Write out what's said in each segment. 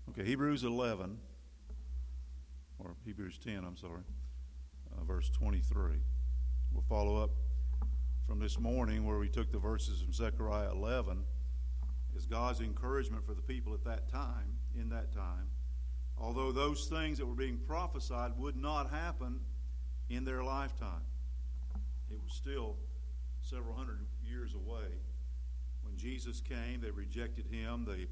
Okay, Hebrews 11, or Hebrews 10, I'm sorry, verse 23. We'll follow up from this morning where we took the verses from Zechariah 11 as God's encouragement for the people at that time, in that time, although those things that were being prophesied would not happen in their lifetime. It was still several hundred years away. When Jesus came, they rejected him. The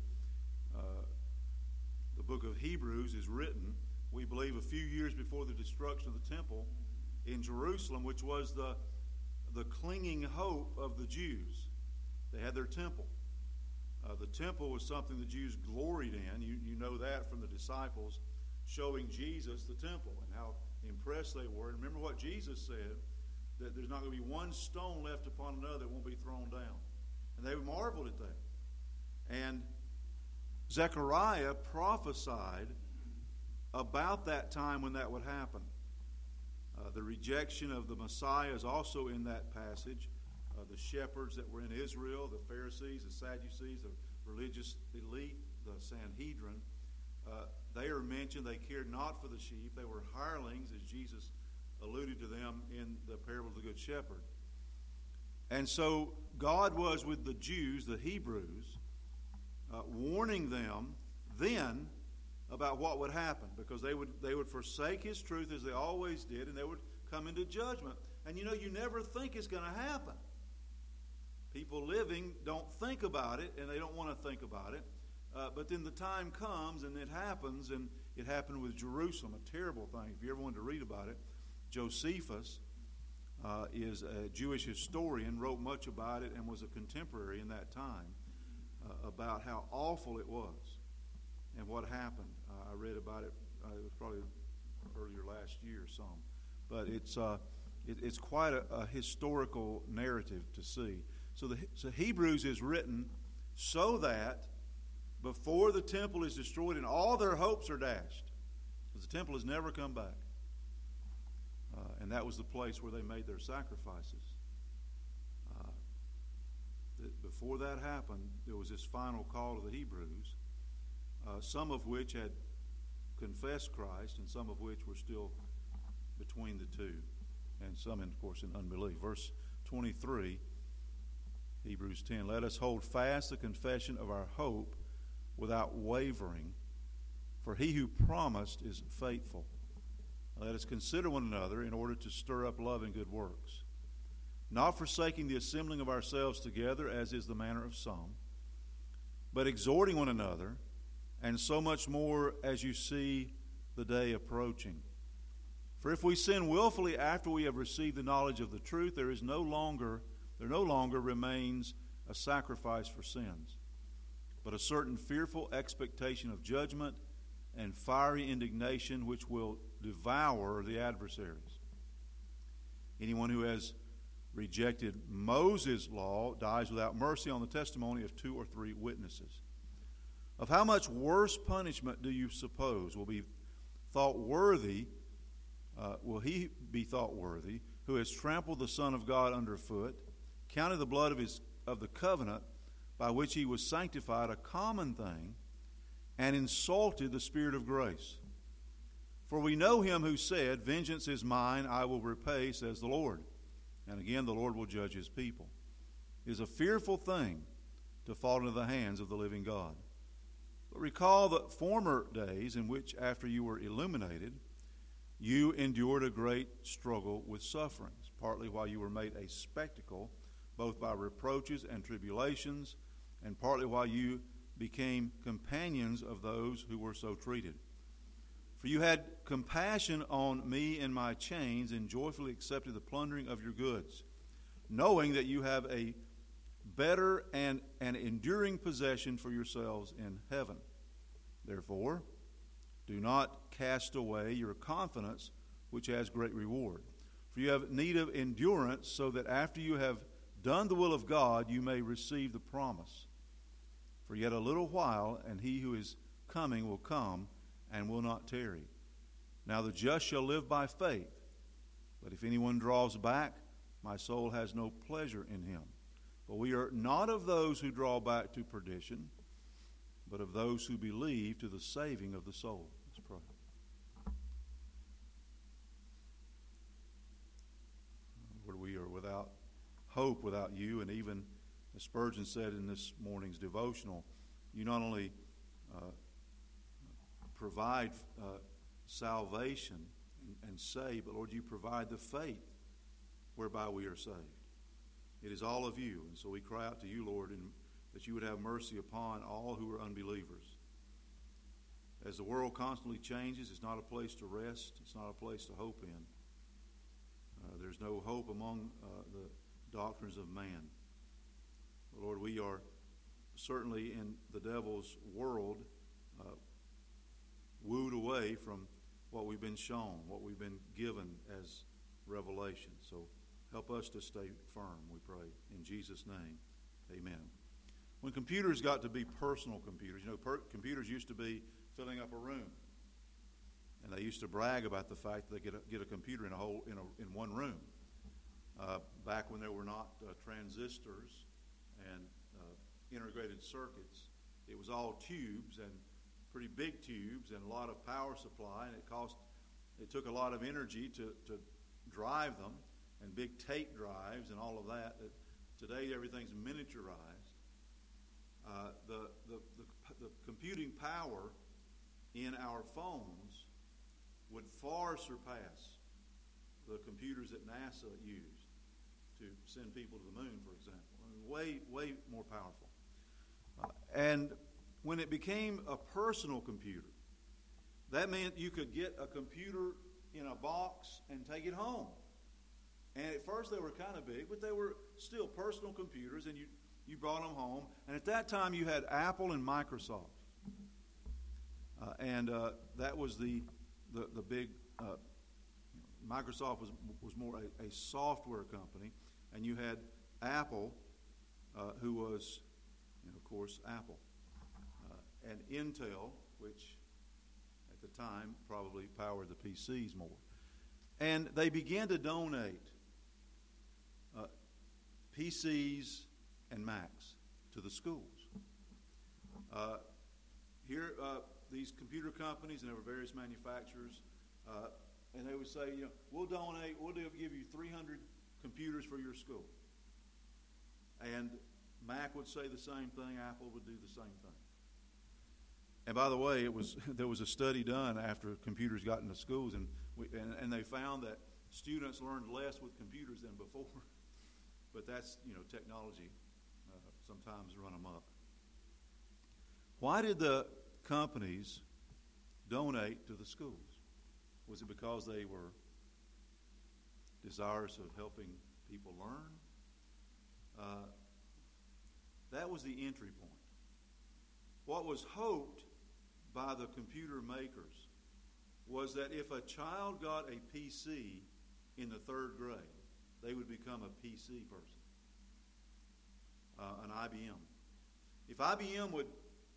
book of Hebrews is written, we believe, a few years before the destruction of the temple in Jerusalem, which was the clinging hope of the Jews. They had their temple. The temple was something the Jews gloried in. You know that from the disciples showing Jesus the temple and how impressed they were. And remember what Jesus said, that there's not going to be one stone left upon another that won't be thrown down. And they marveled at that. And Zechariah prophesied about that time when that would happen. The rejection of the Messiah is also in that passage. The shepherds that were in Israel, the Pharisees, the Sadducees, the religious elite, the Sanhedrin, they are mentioned. They cared not for the sheep. They were hirelings, as Jesus alluded to them in the parable of the Good Shepherd. And so God was with the Jews, the Hebrews, warning them then about what would happen, because they would forsake His truth as they always did, and they would come into judgment. And you never think it's going to happen. People living don't think about it, and they don't want to think about it. But then the time comes, and it happens, and it happened with Jerusalem, a terrible thing. If you ever wanted to read about it, Josephus is a Jewish historian, wrote much about it, and was a contemporary in that time about how awful it was and what happened. I read about it. It was probably earlier last year or some. But it's quite a historical narrative to see. So Hebrews is written so that before the temple is destroyed and all their hopes are dashed, because the temple has never come back. And that was the place where they made their sacrifices. Before that happened, there was this final call to the Hebrews, some of which had confessed Christ and some of which were still between the two, and some, of course, in unbelief. Verse 23, Hebrews 10, let us hold fast the confession of our hope without wavering, for he who promised is faithful. Let us consider one another in order to stir up love and good works, not forsaking the assembling of ourselves together, as is the manner of some, but exhorting one another, and so much more as you see the day approaching. For if we sin willfully after we have received the knowledge of the truth, there no longer remains a sacrifice for sins, but a certain fearful expectation of judgment and fiery indignation which will devour the adversaries. Anyone who has rejected Moses' law dies without mercy on the testimony of 2 or 3 witnesses. Of how much worse punishment do you suppose will he be thought worthy who has trampled the Son of God underfoot, counted the blood of the covenant by which he was sanctified a common thing, and insulted the Spirit of grace? For we know him who said, vengeance is mine, I will repay, says the Lord. And again, the Lord will judge his people. It is a fearful thing to fall into the hands of the living God. But recall the former days in which, after you were illuminated, you endured a great struggle with sufferings, partly while you were made a spectacle, both by reproaches and tribulations, and partly while you became companions of those who were so treated. For you had compassion on me in my chains, and joyfully accepted the plundering of your goods, knowing that you have a better and an enduring possession for yourselves in heaven. Therefore, do not cast away your confidence, which has great reward. For you have need of endurance, so that after you have done the will of God, you may receive the promise. For yet a little while, and he who is coming will come, and will not tarry. Now the just shall live by faith. But if anyone draws back, my soul has no pleasure in him. But we are not of those who draw back to perdition, but but of those who believe to the saving of the soul. Let's pray. Lord, we are without hope without you, and even as Spurgeon said in this morning's devotional, you not only provide salvation and save, but Lord, you provide the faith whereby we are saved. It is all of you, and so we cry out to you, Lord, and that you would have mercy upon all who are unbelievers. As the world constantly changes, it's not a place to rest, it's not a place to hope in. There's no hope among the doctrines of man. Lord, we are certainly in the devil's world wooed away from what we've been shown, what we've been given as revelation. So help us to stay firm, we pray. In Jesus' name, amen. When computers got to be personal computers, computers used to be filling up a room. And they used to brag about the fact that they get a computer in one room. Back when there were not transistors and integrated circuits, it was all tubes, and pretty big tubes, and a lot of power supply, and it took a lot of energy to drive them, and big tape drives and all of that. Today everything's miniaturized. The computing power in our phones would far surpass the computers that NASA used to send people to the moon, for example. Way more powerful. And when it became a personal computer, that meant you could get a computer in a box and take it home. And at first they were kind of big, but they were still personal computers, and you brought them home. And at that time you had Apple and Microsoft. That was the big Microsoft was more a software company, and you had Apple, who was, of course, Apple, and Intel, which at the time probably powered the PCs more. And they began to donate PCs and Macs to the schools. These computer companies, and there were various manufacturers, and they would say, we'll give you 300 computers for your school. And Mac would say the same thing, Apple would do the same thing. And by the way, there was a study done after computers got into schools, and they found that students learned less with computers than before. But that's, technology sometimes run amok. Why did the companies donate to the schools? Was it because they were desirous of helping people learn? That was the entry point. What was hoped by the computer makers was that if a child got a PC in the 3rd grade, they would become a PC person, an IBM. If IBM would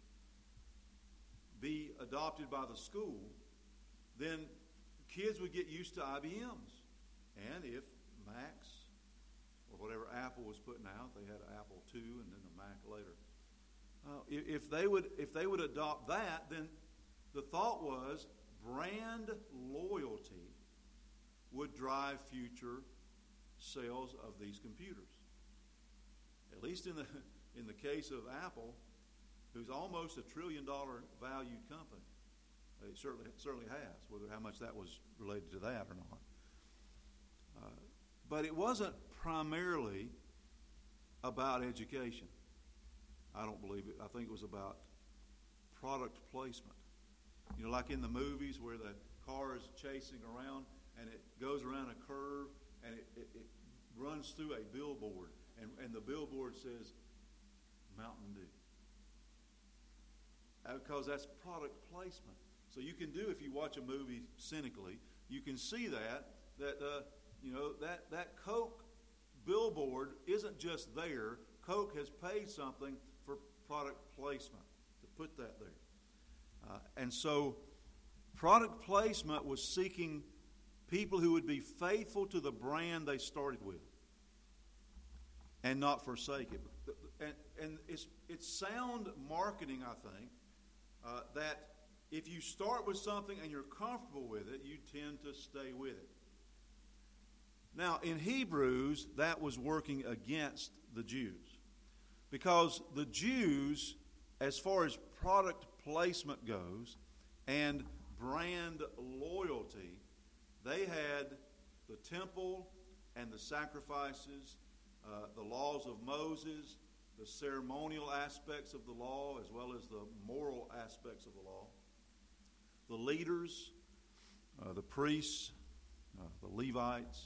be adopted by the school, then kids would get used to IBMs. And if Macs, or whatever Apple was putting out, they had an Apple II and then the Mac later. If they would adopt that, then the thought was brand loyalty would drive future sales of these computers. At least in the case of Apple, who's almost $1 trillion valued company. It certainly has, whether how much that was related to that or not. But it wasn't primarily about education. I don't believe it. I think it was about product placement. Like in the movies where the car is chasing around and it goes around a curve and it runs through a billboard, and the billboard says Mountain Dew. Because that's product placement. So you can do, if you watch a movie cynically, you can see that Coke billboard isn't just there. Coke has paid something for product placement to put that there. And so product placement was seeking people who would be faithful to the brand they started with and not forsake it. And it's sound marketing, I think, that if you start with something and you're comfortable with it, you tend to stay with it. Now, in Hebrews, that was working against the Jews. Because the Jews, as far as product placement goes and brand loyalty, they had the temple and the sacrifices, the laws of Moses, the ceremonial aspects of the law, as well as the moral aspects of the law, the leaders, the priests, the Levites,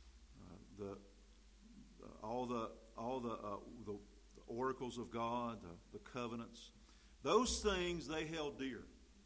all the oracles of God, the covenants. Those things they held dear.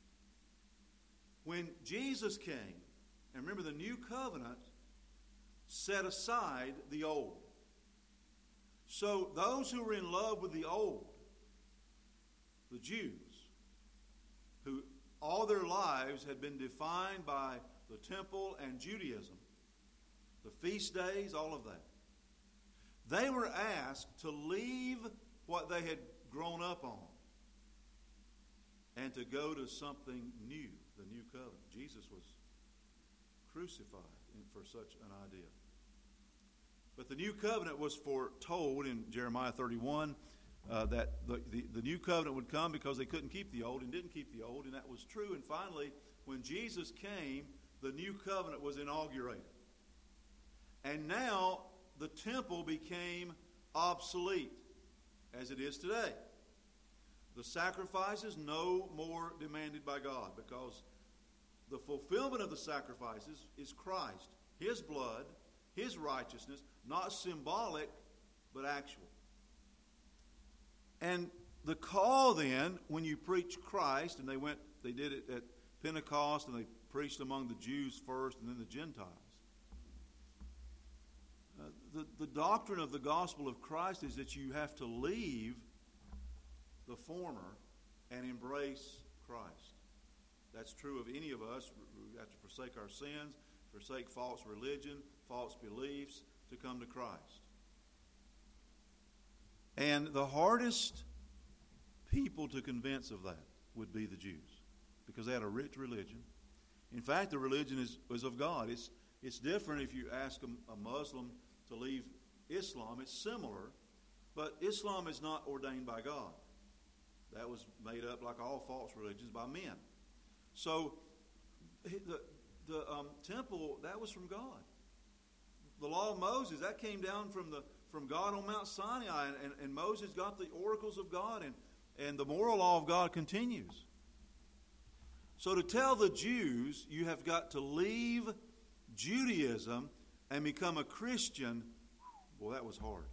When Jesus came, and remember the new covenant set aside the old. So those who were in love with the old, the Jews, who all their lives had been defined by the temple and Judaism, the feast days, all of that, they were asked to leave what they had grown up on and to go to something new, the new covenant. Jesus was crucified for such an idea. But the new covenant was foretold in Jeremiah 31 that the new covenant would come because they couldn't keep the old and didn't keep the old, and that was true. And finally, when Jesus came, the new covenant was inaugurated. And now the temple became obsolete, as it is today. The sacrifices no more demanded by God, because the fulfillment of the sacrifices is Christ, His blood, His righteousness, not symbolic, but actual. And the call then, when you preach Christ, and they did it at Pentecost, and they preached among the Jews first and then the Gentiles. The doctrine of the gospel of Christ is that you have to leave the former and embrace Christ. That's true of any of us. We have to forsake our sins, forsake false religion, false beliefs, to come to Christ. And the hardest people to convince of that would be the Jews, because they had a rich religion. In fact, the religion is of God. It's different if you ask a Muslim to leave Islam. It's similar, but Islam is not ordained by God. That was made up, like all false religions, by men. So the temple, that was from God. The law of Moses, that came down from God on Mount Sinai, and Moses got the oracles of God, and the moral law of God continues. So to tell the Jews you have got to leave Judaism and become a Christian, well, that was hard.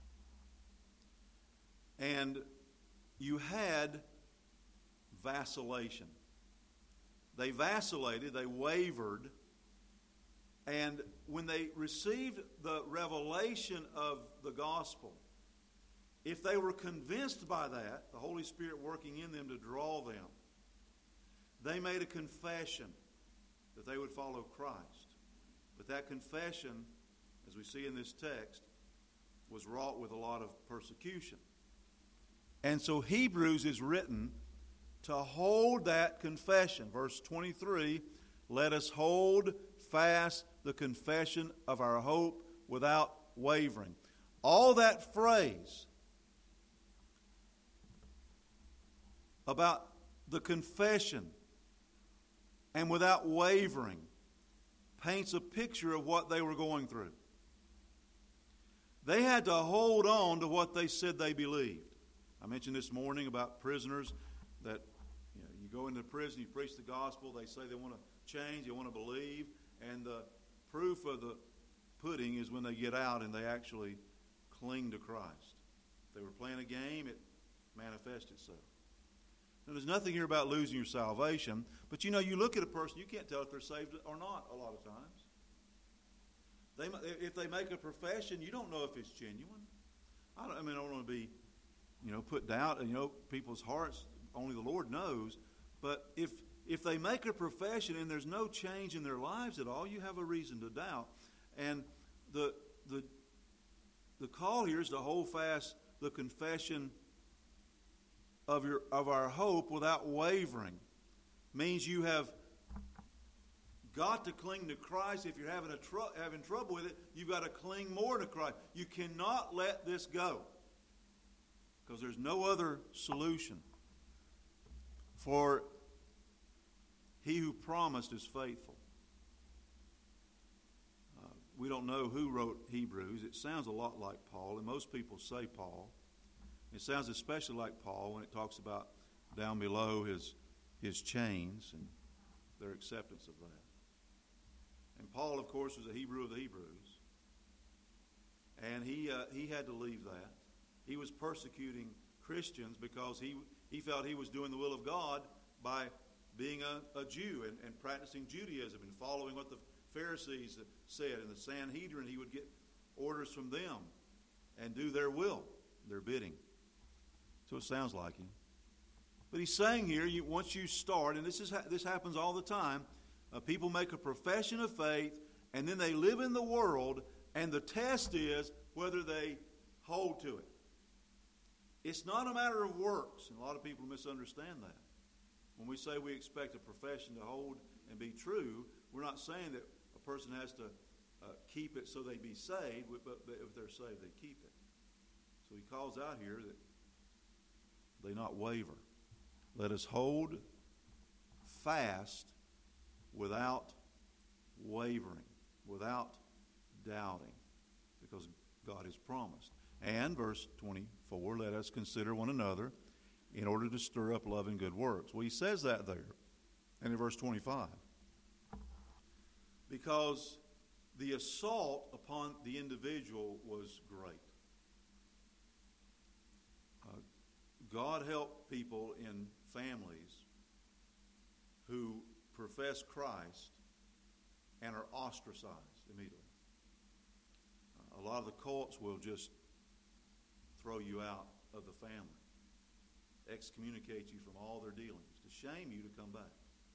And you had vacillation. They vacillated, they wavered, and when they received the revelation of the gospel, if they were convinced by that, the Holy Spirit working in them to draw them, they made a confession that they would follow Christ. But that confession, as we see in this text, was wrought with a lot of persecution. And so Hebrews is written to hold that confession. Verse 23, let us hold fast the confession of our hope without wavering. All that phrase about the confession and without wavering paints a picture of what they were going through. They had to hold on to what they said they believed. I mentioned this morning about prisoners that you go into prison, you preach the gospel, they say they want to change, they want to believe, and the proof of the pudding is when they get out and they actually cling to Christ. If they were playing a game, it manifests itself. Now, there's nothing here about losing your salvation, but you look at a person, you can't tell if they're saved or not a lot of times. If they make a profession, you don't know if it's genuine. I don't want to be, put doubt in people's hearts. Only the Lord knows. But if they make a profession and there's no change in their lives at all, you have a reason to doubt. And the call here is to hold fast the confession of our hope without wavering means you have got to cling to Christ. If you're having trouble with it, you've got to cling more to Christ. You cannot let this go, because there's no other solution. For he who promised is faithful. We don't know who wrote Hebrews. It sounds a lot like Paul, and most people say Paul. It sounds especially like Paul when it talks about down below his chains and their acceptance of that. And Paul, of course, was a Hebrew of the Hebrews. And he had to leave that. He was persecuting Christians because he felt he was doing the will of God by being a Jew and practicing Judaism and following what the Pharisees said. In the Sanhedrin, he would get orders from them and do their will, their bidding. So it sounds like him. But he's saying here, once you start, and this happens all the time, people make a profession of faith, and then they live in the world, and the test is whether they hold to it. It's not a matter of works, and a lot of people misunderstand that. When we say we expect a profession to hold and be true, we're not saying that a person has to keep it so they be saved, but if they're saved, they keep it. So he calls out here that they not waver. Let us hold fast without wavering, without doubting, because God has promised. And verse 24, let us consider one another in order to stir up love and good works. Well, he says that there. And in verse 25, because the assault upon the individual was great. God helped people in families who profess Christ and are ostracized immediately. A lot of the cults will just throw you out of the family, excommunicate you from all their dealings, to shame you to come back,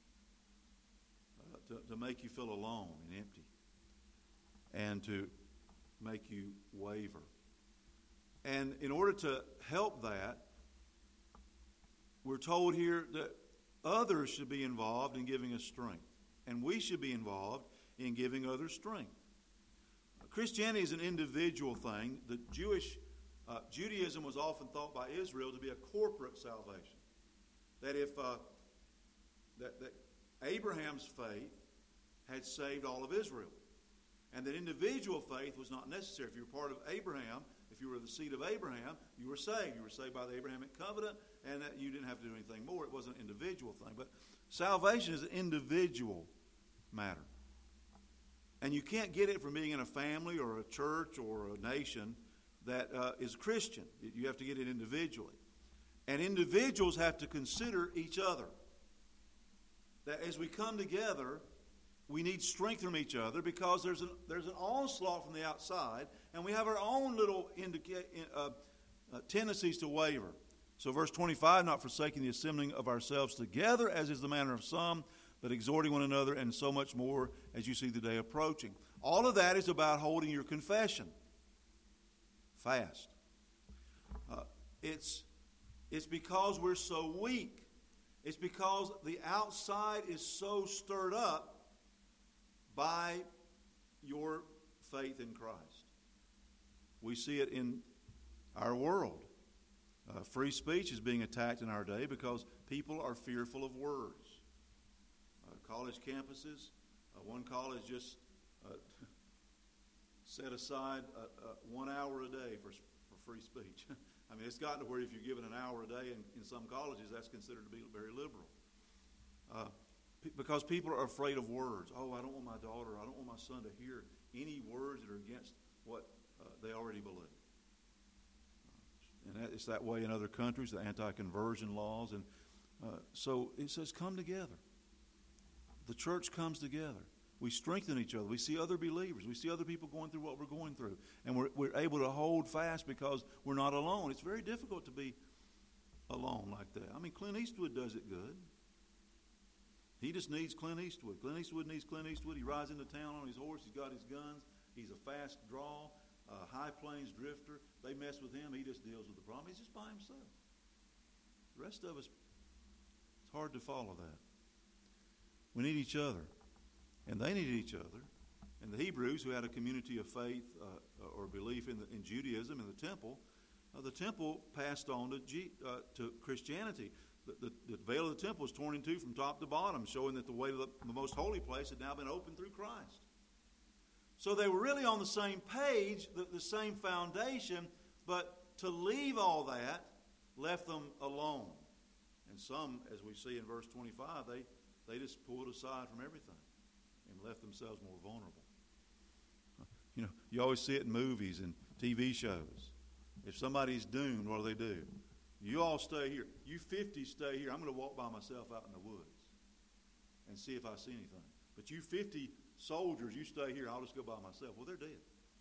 to make you feel alone and empty, and to make you waver. And in order to help that, we're told here that others should be involved in giving us strength, and we should be involved in giving others strength. Christianity is an individual thing. The Judaism was often thought by Israel to be a corporate salvation. That if that Abraham's faith had saved all of Israel, and that individual faith was not necessary. If you were part of Abraham, if you were the seed of Abraham, you were saved. You were saved by the Abrahamic covenant, and that you didn't have to do anything more. It wasn't an individual thing. But salvation is an individual matter. And you can't get it from being in a family or a church or a nation that is Christian. You have to get it individually. And individuals have to consider each other. That as we come together, we need strength from each other, because there's an onslaught from the outside, and we have our own little tendencies to waver. So verse 25, not forsaking the assembling of ourselves together, as is the manner of some, but exhorting one another, and so much more as you see the day approaching. All of that is about holding your confession fast. It's because we're so weak. It's because the outside is so stirred up by your faith in Christ. We see it in our world. Free speech is being attacked in our day because people are fearful of words. College campuses, one college just set aside 1 hour a day for free speech. I mean, it's gotten to where if you're given an hour a day in some colleges, that's considered to be very liberal. Because people are afraid of words. Oh, I don't want my daughter, I don't want my son to hear any words that are against what they already believe. And it's that way in other countries, the anti-conversion laws. And so it says, come together. The church comes together. We strengthen each other. We see other believers. We see other people going through what we're going through. And we're able to hold fast because we're not alone. It's very difficult to be alone like that. I mean, Clint Eastwood does it good. He just needs Clint Eastwood. Clint Eastwood needs Clint Eastwood. He rides into town on his horse. He's got his guns. He's a fast draw, high plains drifter. They mess with him. He just deals with the problem. He's just by himself. The rest of us, it's hard to follow that. We need each other. And they needed each other. And the Hebrews, who had a community of faith or belief in Judaism, in the temple passed on to Christianity. The veil of the temple was torn in two from top to bottom, showing that the way to the most holy place had now been opened through Christ. So they were really on the same page, the same foundation, but to leave all that left them alone. And some, as we see in verse 25, they just pulled aside from everything and left themselves more vulnerable. You know, you always see it in movies and TV shows. If somebody's doomed, what do? You all stay here. You 50 stay here. I'm going to walk by myself out in the woods and see if I see anything. But you 50 soldiers, you stay here. I'll just go by myself. Well, they're dead.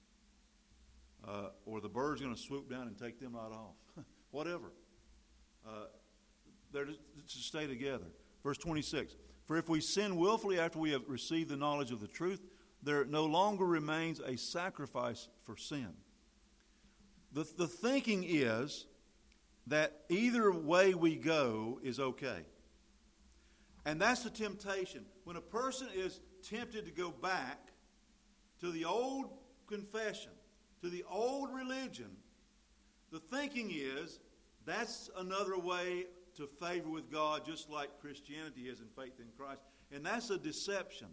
Or the bird's going to swoop down and take them right off. Whatever. They're to stay together. Verse 26. For if we sin willfully after we have received the knowledge of the truth, there no longer remains a sacrifice for sin. The thinking is that either way we go is okay. And that's the temptation. When a person is tempted to go back to the old confession, to the old religion, the thinking is that's another way to favor with God, just like Christianity is in faith in Christ. And that's a deception.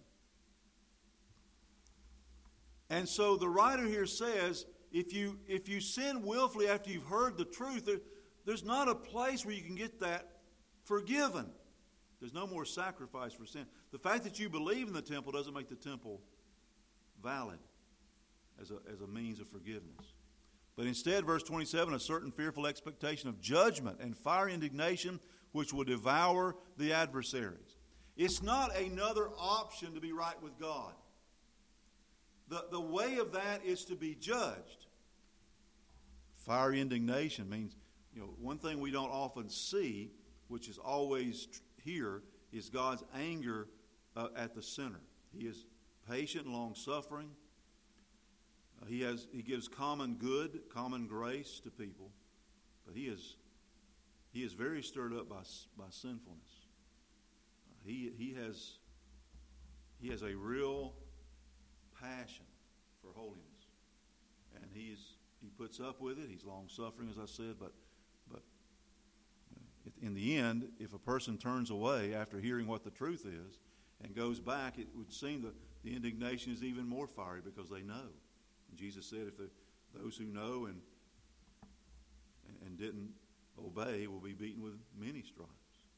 And so the writer here says, if you sin willfully after you've heard the truth, there's not a place where you can get that forgiven. There's no more sacrifice for sin. The fact that you believe in the temple doesn't make the temple valid as a means of forgiveness. But instead, verse 27, a certain fearful expectation of judgment and fiery indignation which will devour the adversaries. It's not another option to be right with God. The way of that is to be judged. Fiery indignation means, one thing we don't often see, which is always here, is God's anger at the sinner. He is patient and long-suffering. He gives common good, common grace to people, but he is very stirred up by sinfulness. He has a real passion for holiness, and he puts up with it. He's long-suffering, as I said, but in the end, if a person turns away after hearing what the truth is and goes back, it would seem that the indignation is even more fiery because they know. And Jesus said, if those who know and didn't obey will be beaten with many stripes.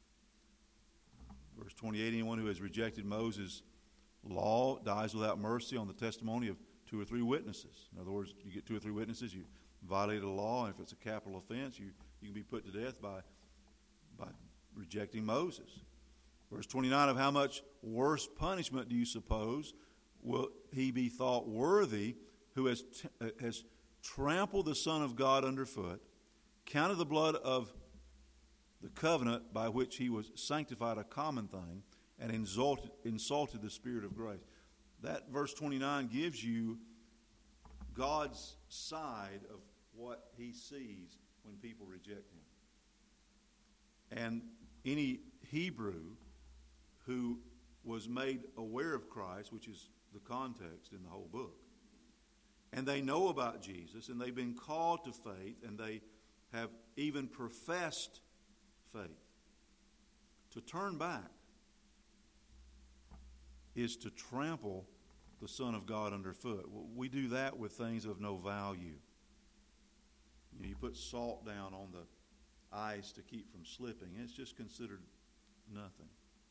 Verse 28, anyone who has rejected Moses' law dies without mercy on the testimony of 2 or 3 witnesses. In other words, you get 2 or 3 witnesses, you violated the law, and if it's a capital offense, you can be put to death by rejecting Moses. Verse 29, of how much worse punishment do you suppose will he be thought worthy who has trampled the Son of God underfoot, counted the blood of the covenant by which he was sanctified a common thing, and insulted the Spirit of grace. That verse 29 gives you God's side of what he sees when people reject him. And any Hebrew who was made aware of Christ, which is the context in the whole book, and they know about Jesus, and they've been called to faith, and they have even professed faith, to turn back is to trample the Son of God underfoot. We do that with things of no value. You put salt down on the ice to keep from slipping. It's just considered nothing.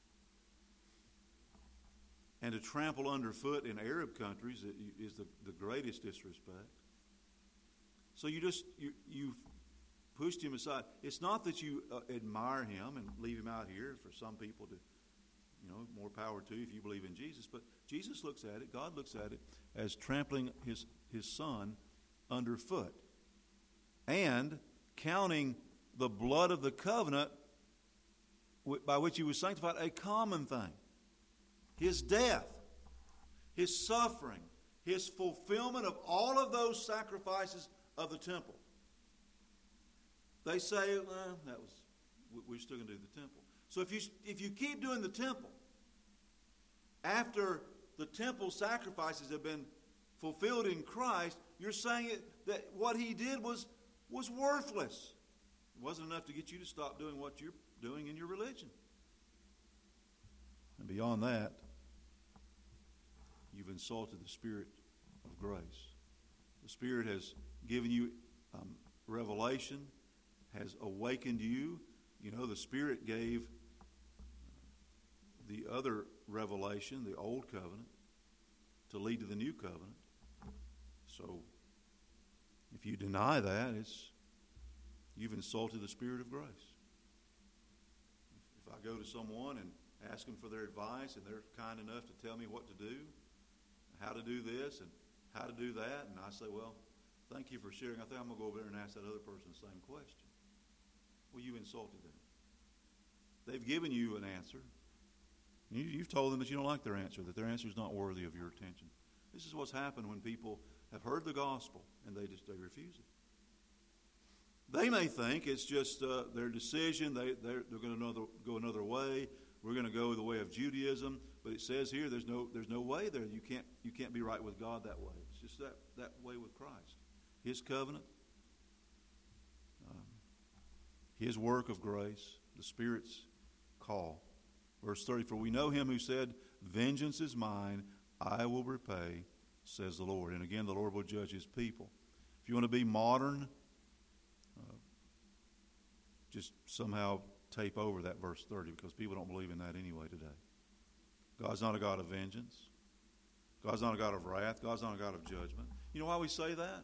And to trample underfoot in Arab countries is the greatest disrespect. So you've pushed him aside. It's not that you admire him and leave him out here for some people to, more power to if you believe in Jesus. But Jesus looks at it, God looks at it as trampling his Son underfoot and counting the blood of the covenant by which he was sanctified a common thing. His death, his suffering, his fulfillment of all of those sacrifices of the temple. They say, we're still going to do the temple. So if you keep doing the temple, after the temple sacrifices have been fulfilled in Christ, you're saying that what he did was worthless. It wasn't enough to get you to stop doing what you're doing in your religion. And beyond that, you've insulted the Spirit of grace. The Spirit has given you revelation, has awakened you. You know, the Spirit gave the other revelation, the old covenant, to lead to the new covenant. So, if you deny that, you've insulted the Spirit of grace. If I go to someone and ask them for their advice, and they're kind enough to tell me what to do, how to do this, and how to do that, and I say, well, thank you for sharing. I think I'm going to go over there and ask that other person the same question. Well, you insulted them. They've given you an answer. You've told them that you don't like their answer, that their answer is not worthy of your attention. This is what's happened when people have heard the gospel and they refuse it. They may think it's just their decision. They're going to go another way. We're going to go the way of Judaism, but it says here there's no way there. You can't be right with God that way. It's just that way with Christ. His covenant, His work of grace, the Spirit's call. Verse 30, for we know him who said, vengeance is mine, I will repay, says the Lord. And again, the Lord will judge his people. If you want to be modern, just somehow tape over that verse 30, because people don't believe in that anyway today. God's not a God of vengeance. God's not a God of wrath. God's not a God of judgment. You know why we say that?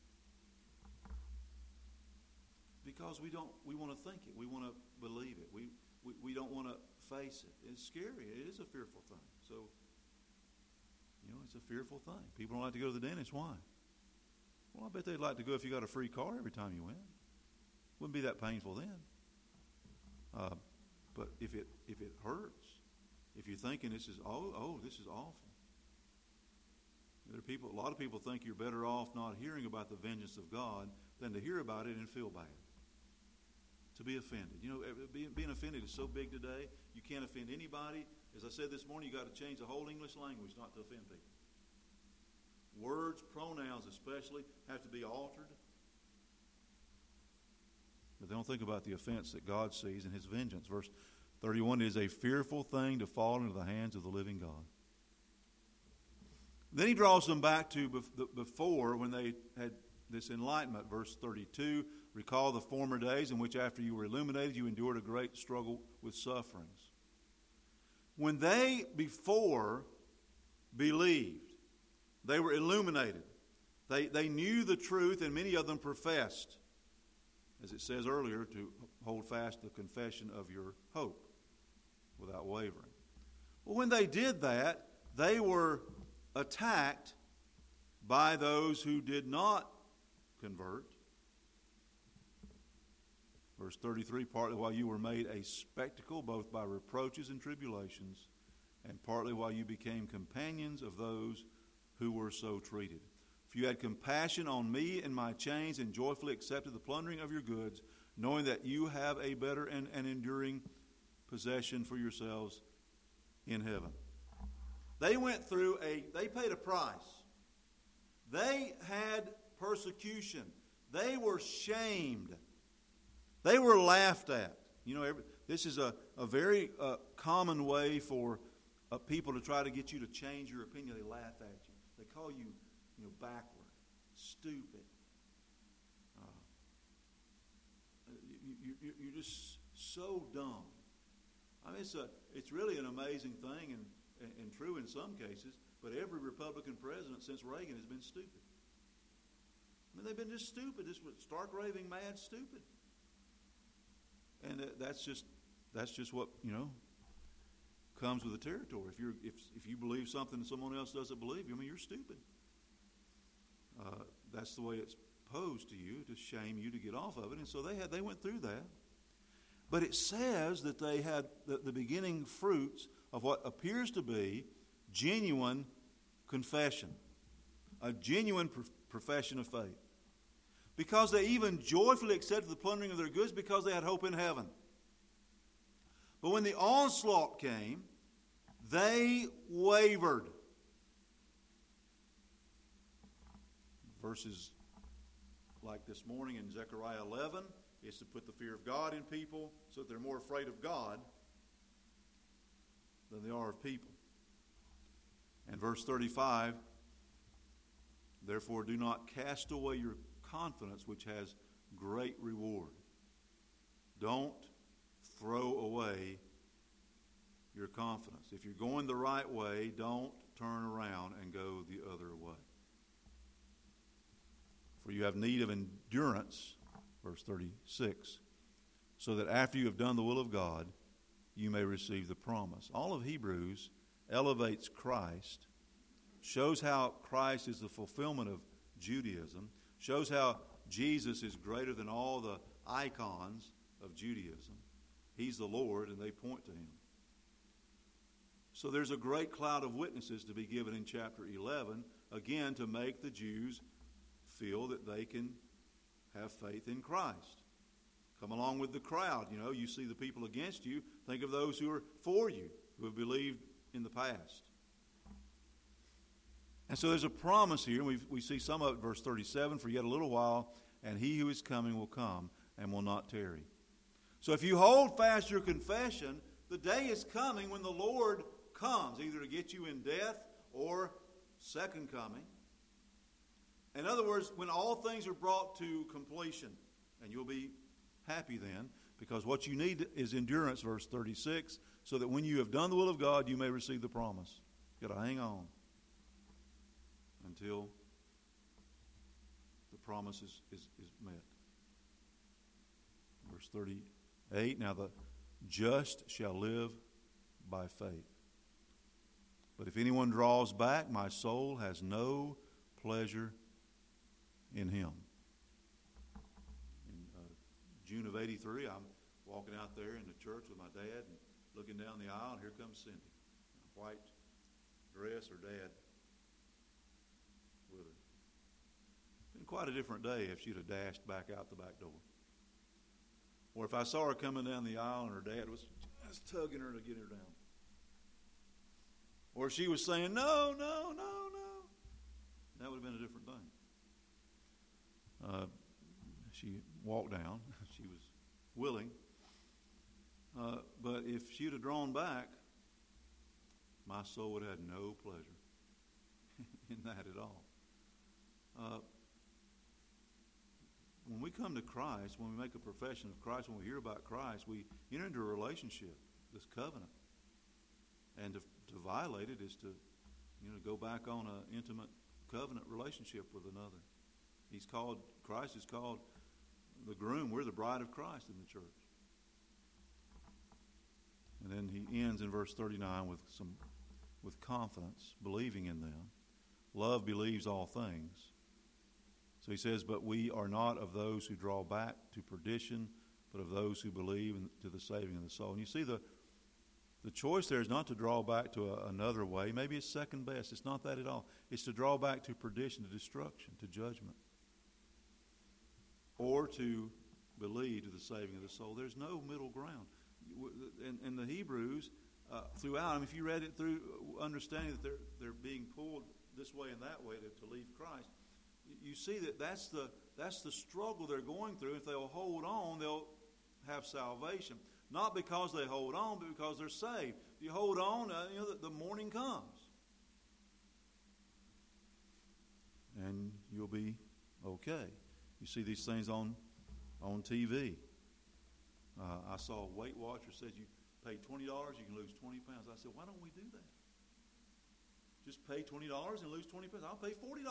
Because we want to think it. We want to believe it. We don't want to face it. It's scary. It is a fearful thing. So, it's a fearful thing. People don't like to go to the dentist. Why? Well, I bet they'd like to go if you got a free car every time you went. Wouldn't be that painful then. But if it hurts, if you're thinking this is this is awful. A lot of people think you're better off not hearing about the vengeance of God than to hear about it and feel bad. To be offended. Being offended is so big today, you can't offend anybody. As I said this morning, you got to change the whole English language not to offend people. Words, pronouns especially, have to be altered. But they don't think about the offense that God sees in his vengeance. Verse 31, it is a fearful thing to fall into the hands of the living God. Then he draws them back to before when they had this enlightenment. Verse 32, recall the former days in which after you were illuminated, you endured a great struggle with sufferings. When they before believed, they were illuminated. They knew the truth, and many of them professed, as it says earlier, to hold fast the confession of your hope without wavering. Well, when they did that, they were attacked by those who did not convert. Verse 33, partly while you were made a spectacle, both by reproaches and tribulations, and partly while you became companions of those who were so treated. For you had compassion on me and my chains, and joyfully accepted the plundering of your goods, knowing that you have a better and enduring possession for yourselves in heaven. They went through they paid a price. They had persecution. They were shamed. They were laughed at. This is a very common way for people to try to get you to change your opinion. They laugh at you. They call you, backward, stupid. You're just so dumb. I mean, it's really an amazing thing and true in some cases. But every Republican president since Reagan has been stupid. I mean, they've been just stupid, just stark raving mad stupid. And that's just what comes with the territory. If you believe something that someone else doesn't believe, you're stupid. That's the way it's posed to you, to shame you, to get off of it. And so they went through that. But it says that they had the beginning fruits of what appears to be genuine confession, a genuine profession of faith. Because they even joyfully accepted the plundering of their goods because they had hope in heaven. But when the onslaught came, they wavered. Verses like this morning in Zechariah 11 is to put the fear of God in people so that they're more afraid of God than they are of people. And verse 35, therefore do not cast away your confidence, which has great reward. Don't throw away your confidence. If you're going the right way, don't turn around and go the other way. For you have need of endurance, verse 36, so that after you have done the will of God, you may receive the promise. All of Hebrews elevates Christ, shows how Christ is the fulfillment of Judaism, shows how Jesus is greater than all the icons of Judaism. He's the Lord, and they point to him. So there's a great cloud of witnesses to be given in chapter 11, again, to make the Jews feel that they can have faith in Christ. Come along with the crowd. You know, you see the people against you. Think of those who are for you, who have believed in the past. And so there's a promise here. We see some of it, verse 37, for yet a little while, and he who is coming will come and will not tarry. So if you hold fast your confession, the day is coming when the Lord comes, either to get you in death or second coming. In other words, when all things are brought to completion, and you'll be happy then, because what you need is endurance, verse 36, so that when you have done the will of God, you may receive the promise. You've got to hang on until the promise is met. Verse 38, now the just shall live by faith. But if anyone draws back, my soul has no pleasure in him. In June of 83, I'm walking out there in the church with my dad and looking down the aisle, and here comes Cindy. White dress, her dad with her. Been quite a different day if she'd have dashed back out the back door. Or if I saw her coming down the aisle and her dad was just tugging her to get her down. Or she was saying, no, no, no, no. That would have been a different thing. She walked down. She was willing. But if she'd have drawn back, my soul would have had no pleasure in that at all. When we come to Christ, when we make a profession of Christ, when we hear about Christ, we enter into a relationship, this covenant. And to violate it is to, go back on an intimate covenant relationship with another. Christ is called the groom. We're the bride of Christ in the church. And then he ends in verse 39 with confidence, believing in them. Love believes all things. So he says, but we are not of those who draw back to perdition, but of those who believe to the saving of the soul. And you see the choice there is not to draw back to another way. Maybe it's second best. It's not that at all. It's to draw back to perdition, to destruction, to judgment. Or to believe to the saving of the soul. There's no middle ground. And the Hebrews, throughout, if you read it through understanding that they're being pulled this way and that way to leave Christ, you see that's the struggle they're going through. If they'll hold on, they'll have salvation. Not because they hold on, but because they're saved. If you hold on, the morning comes. And you'll be okay. You see these things on TV. I saw a Weight Watcher said you pay $20, you can lose 20 pounds. I said, why don't we do that? Just pay $20 and lose 20 pounds. I'll pay $40.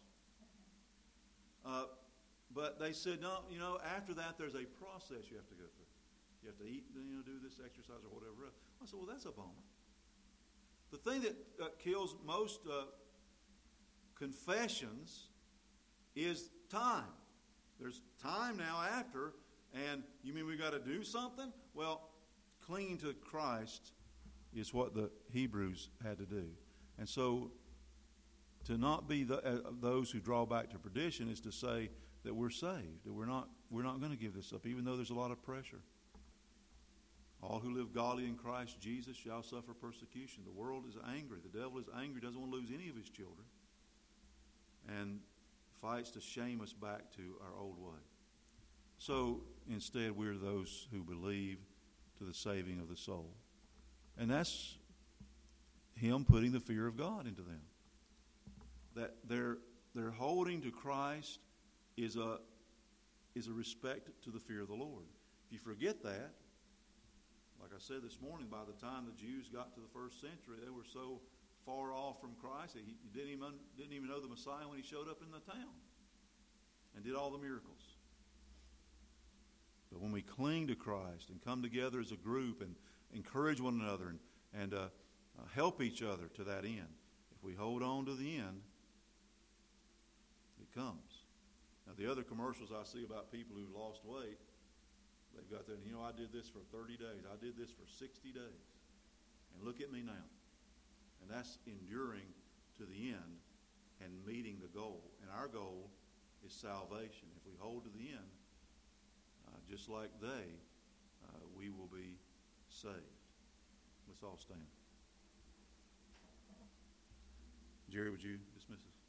But they said, no, after that there's a process you have to go through. You have to eat, do this exercise or whatever else. I said, well, that's a bummer. The thing that kills most confessions is time. There's time now after, and you mean we got to do something? Well, clinging to Christ is what the Hebrews had to do. And so to not be those who draw back to perdition is to say that we're saved, that we're not going to give this up, even though there's a lot of pressure All who live godly in Christ Jesus shall suffer persecution. The world is angry. The devil is angry, doesn't want to lose any of his children, and fights to shame us back to our old way. So instead, we're those who believe to the saving of the soul. And that's him putting the fear of God into them. That their holding to Christ is a respect to the fear of the Lord. If you forget that, like I said this morning, by the time the Jews got to the first century, they were so far off from Christ, he didn't even know the Messiah when he showed up in the town and did all the miracles. But when we cling to Christ and come together as a group and encourage one another and help each other to that end, if we hold on to the end, it comes. Now, the other commercials I see about people who lost weight, they've got that, I did this for 30 days. I did this for 60 days. And look at me now. And that's enduring to the end and meeting the goal. And our goal is salvation. If we hold to the end, just like they, we will be saved. Let's all stand. Jerry, would you dismiss us?